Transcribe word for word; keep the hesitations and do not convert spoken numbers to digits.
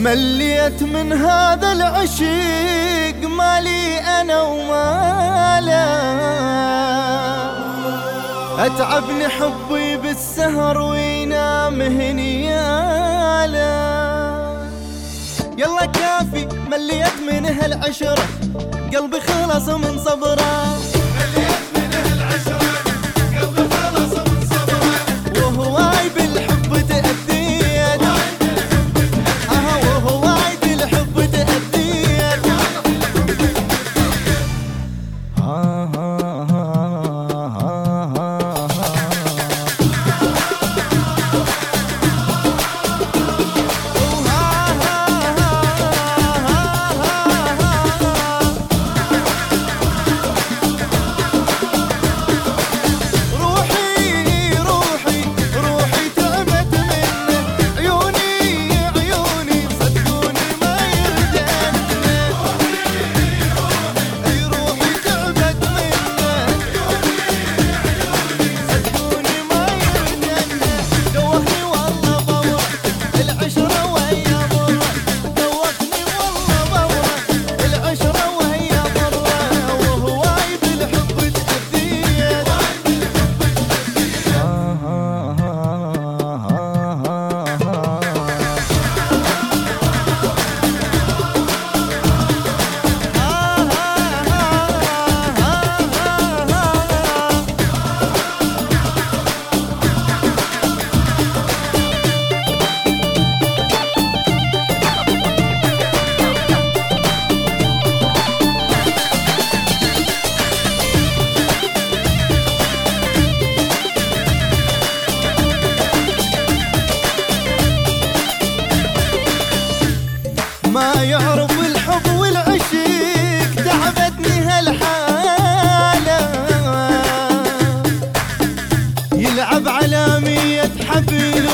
مليت من هذا العشق مالي أنا وماله، أتعبني حبي بالسهر وينام هنياله. يلا كافي مليت من هالعشرة، قلبي خلص من صبره. مليت من هالعشرة قلبي خلص من صبره، وهو واي بالحب تأذيت، آه وهو واي بالحب تأذيت. آه آه آه آه آه ما يعرف الحب والعشق، تعبتني هالحالة. يلعب على مية حبل